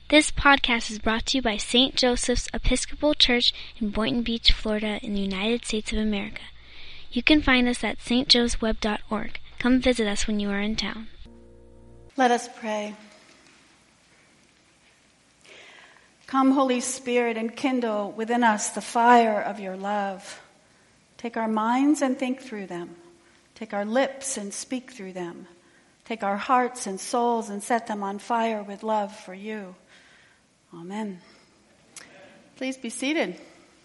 This podcast is brought to you by St. Joseph's Episcopal Church in Boynton Beach, Florida, in the United States of America. You can find us at stjoesweb.org. Come visit us when you are in town. Let us pray. Come, Holy Spirit, and kindle within us the fire of your love. Take our minds and think through them. Take our lips and speak through them. Take our hearts and souls and set them on fire with love for you. Amen. Please be seated.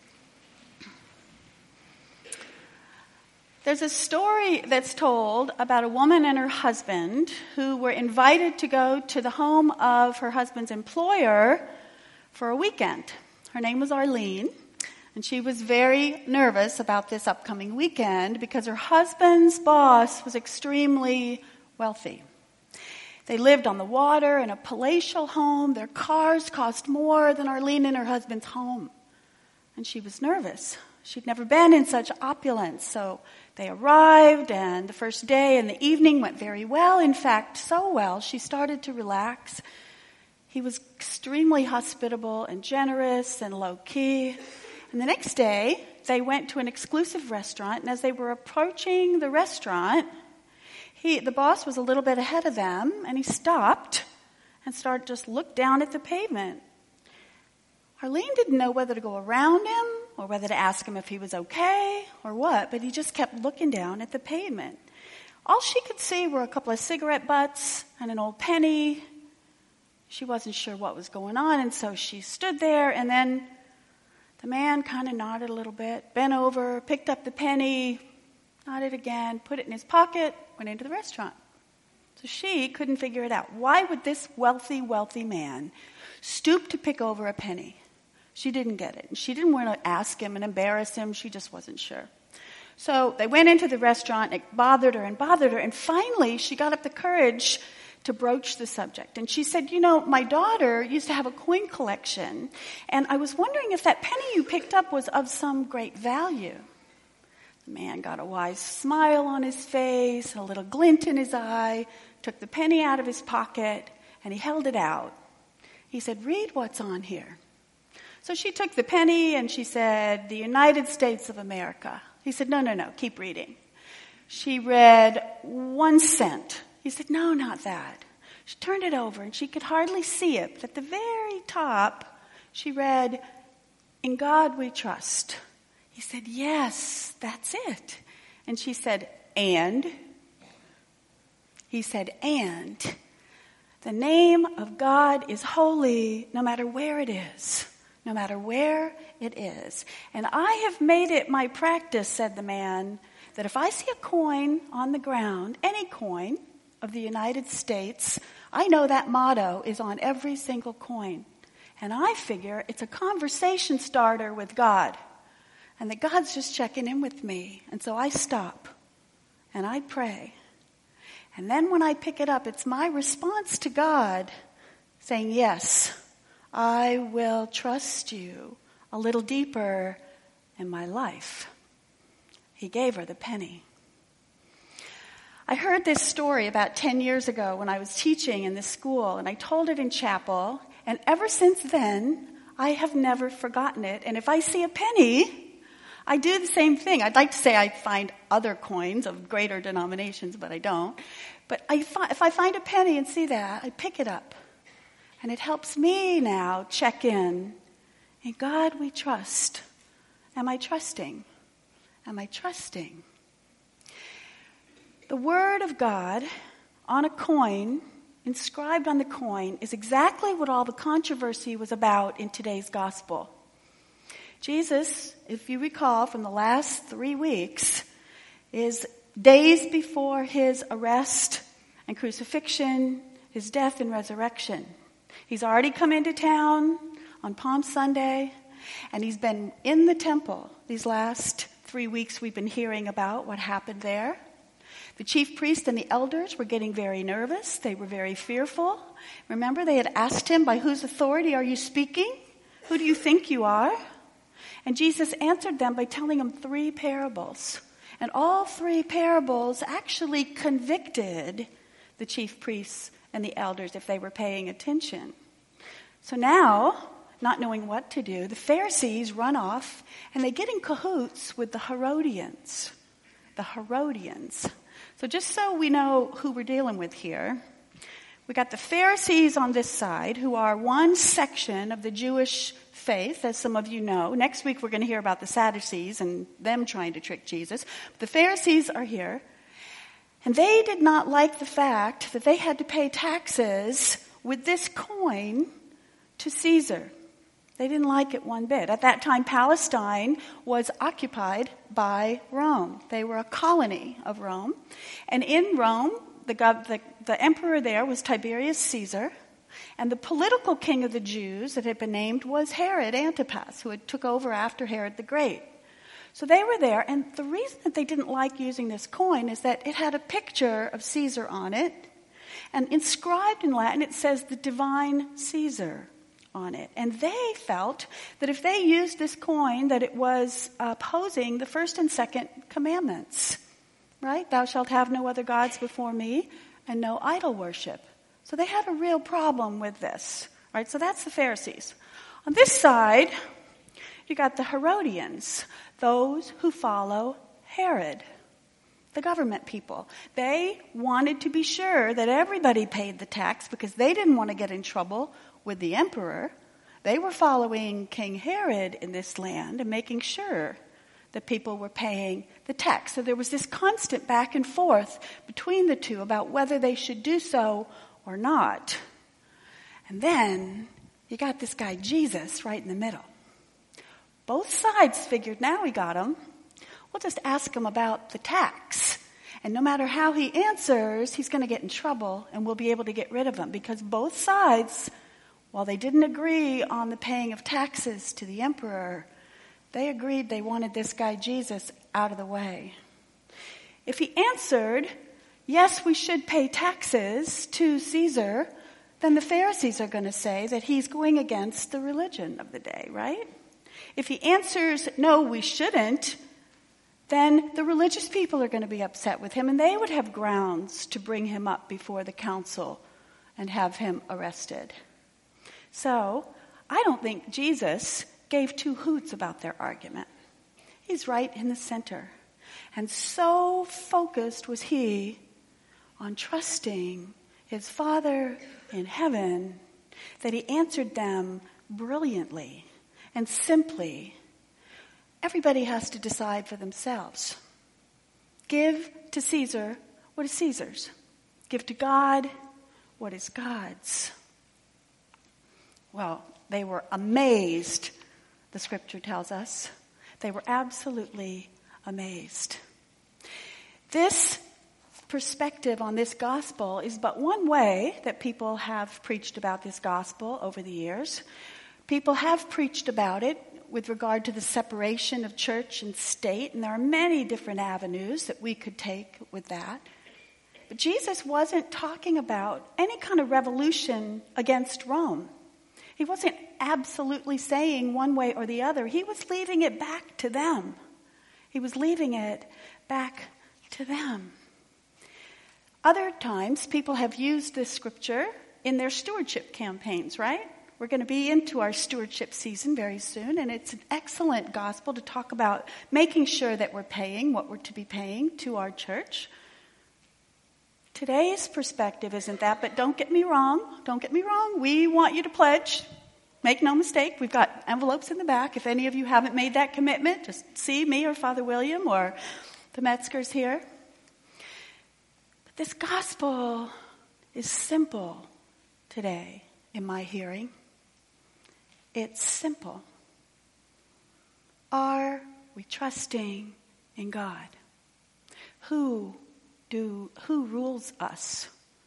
There's a story that's told about a woman and her husband who were invited to go to the home of her husband's employer for a weekend. Her name was Arlene, and she was very nervous about this upcoming weekend because her husband's boss was extremely wealthy. They lived on the water in a palatial home. Their cars cost more than Arlene and her husband's home. And she was nervous. She'd never been in such opulence. So they arrived, and the first day and the evening went very well. In fact, so well, she started to relax. He was extremely hospitable and generous and low-key. And the next day, they went to an exclusive restaurant, and as they were approaching the restaurant, the boss was a little bit ahead of them, and he stopped and started just look down at the pavement. Arlene didn't know whether to go around him or whether to ask him if he was okay or what, but he just kept looking down at the pavement. All she could see were a couple of cigarette butts and an old penny. She wasn't sure what was going on, and so she stood there, and then the man kind of nodded a little bit, bent over, picked up the penny, nodded again, put it in his pocket, went into the restaurant. So she couldn't figure it out. Why would this wealthy man stoop to pick over a penny? She didn't get it. She didn't want to ask him and embarrass him. She just wasn't sure. So they went into the restaurant. It bothered her. And finally, she got up the courage to broach the subject. And she said, my daughter used to have a coin collection, and I was wondering if that penny you picked up was of some great value. The man got a wise smile on his face and a little glint in his eye, took the penny out of his pocket, and he held it out. He said, "Read what's on here." So she took the penny and she said, "The United States of America." He said, No, keep reading. She read 1 cent. He said, "No, not that." She turned it over and she could hardly see it, but at the very top, she read, "In God we trust." He said, "Yes, that's it." And she said, "And?" He said, "And the name of God is holy no matter where it is." No matter where it is. "And I have made it my practice," said the man, "that if I see a coin on the ground, any coin of the United States, I know that motto is on every single coin. And I figure it's a conversation starter with God. And that God's just checking in with me. And so I stop and I pray. And then when I pick it up, it's my response to God saying, yes, I will trust you a little deeper in my life." He gave her the penny. I heard this story about 10 years ago when I was teaching in this school, and I told it in chapel, and ever since then, I have never forgotten it. And if I see a penny, I do the same thing. I'd like to say I find other coins of greater denominations, but I don't. But if I find a penny and see that, I pick it up. And it helps me now check in. In God we trust. Am I trusting? Am I trusting? The Word of God on a coin, inscribed on the coin, is exactly what all the controversy was about in today's gospel. Jesus, if you recall from the last 3 weeks, is days before his arrest and crucifixion, his death and resurrection. He's already come into town on Palm Sunday, and he's been in the temple these last 3 weeks. We've been hearing about what happened there. The chief priest and the elders were getting very nervous. They were very fearful. Remember, they had asked him, "By whose authority are you speaking? Who do you think you are?" And Jesus answered them by telling them 3 parables. And all 3 parables actually convicted the chief priests and the elders if they were paying attention. So now, not knowing what to do, the Pharisees run off and they get in cahoots with the Herodians. The Herodians. So just so we know who we're dealing with here, we got the Pharisees on this side, who are one section of the Jewish faith, as some of you know. Next week we're going to hear about the Sadducees and them trying to trick Jesus. The Pharisees are here, and they did not like the fact that they had to pay taxes with this coin to Caesar. They didn't like it one bit. At that time, Palestine was occupied by Rome. They were a colony of Rome. And in Rome, the emperor there was Tiberius Caesar. And the political king of the Jews that had been named was Herod Antipas, who had took over after Herod the Great. So they were there, and the reason that they didn't like using this coin is that it had a picture of Caesar on it. And inscribed in Latin, it says the divine Caesar on it. And they felt that if they used this coin, that it was opposing the first and second commandments, right? Thou shalt have no other gods before me, and no idol worship. So they had a real problem with this, right? So that's the Pharisees. On this side, you got the Herodians, those who follow Herod, the government people. They wanted to be sure that everybody paid the tax because they didn't want to get in trouble with the emperor. They were following King Herod in this land and making sure that people were paying the tax. So there was this constant back and forth between the two about whether they should do so or not. And then you got this guy Jesus right in the middle. Both sides figured, now we got him. We'll just ask him about the tax. And no matter how he answers, he's going to get in trouble and we'll be able to get rid of him. Because both sides, while they didn't agree on the paying of taxes to the emperor, they agreed they wanted this guy Jesus out of the way. If he answered, yes, we should pay taxes to Caesar, then the Pharisees are going to say that he's going against the religion of the day, right? If he answers, no, we shouldn't, then the religious people are going to be upset with him, and they would have grounds to bring him up before the council and have him arrested. So, I don't think Jesus gave two hoots about their argument. He's right in the center. And so focused was he on trusting his Father in heaven that he answered them brilliantly and simply. Everybody has to decide for themselves. Give to Caesar what is Caesar's. Give to God what is God's. Well, they were amazed, the scripture tells us. They were absolutely amazed. This perspective on this gospel is but one way that people have preached about this gospel over the years. People have preached about it with regard to the separation of church and state, and there are many different avenues that we could take with that. But Jesus wasn't talking about any kind of revolution against Rome. He wasn't absolutely saying one way or the other. He was leaving it back to them. He was leaving it back to them. Other times, people have used this scripture in their stewardship campaigns, right? We're going to be into our stewardship season very soon, and it's an excellent gospel to talk about making sure that we're paying what we're to be paying to our church. Today's perspective isn't that, but don't get me wrong. We want you to pledge. Make no mistake, we've got envelopes in the back. If any of you haven't made that commitment, just see me or Father William or the Metzgers here. But this gospel is simple today in my hearing. It's simple. Are we trusting in God? Who rules us?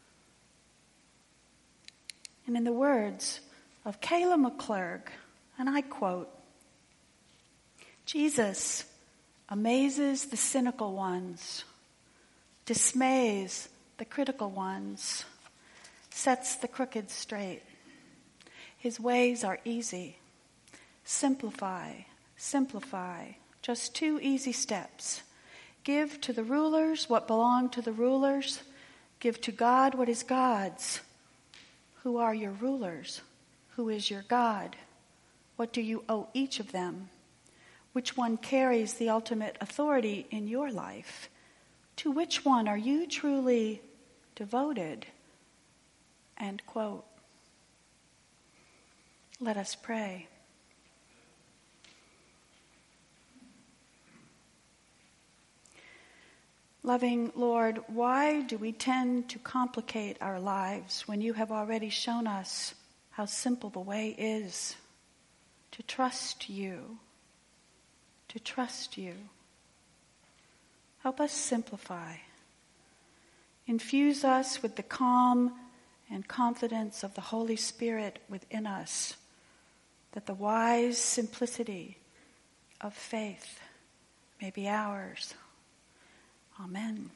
And in the words of Kayla McClurg, and I quote, Jesus amazes the cynical ones, dismays the critical ones, sets the crooked straight. His ways are easy. Simplify, just 2 easy steps. Give to the rulers what belong to the rulers. Give to God what is God's. Who are your rulers? Who is your God? What do you owe each of them? Which one carries the ultimate authority in your life? To which one are you truly devoted? End quote. Let us pray. Loving Lord, why do we tend to complicate our lives when you have already shown us how simple the way is to trust you, to trust you? Help us simplify. Infuse us with the calm and confidence of the Holy Spirit within us, that the wise simplicity of faith may be ours. Amen.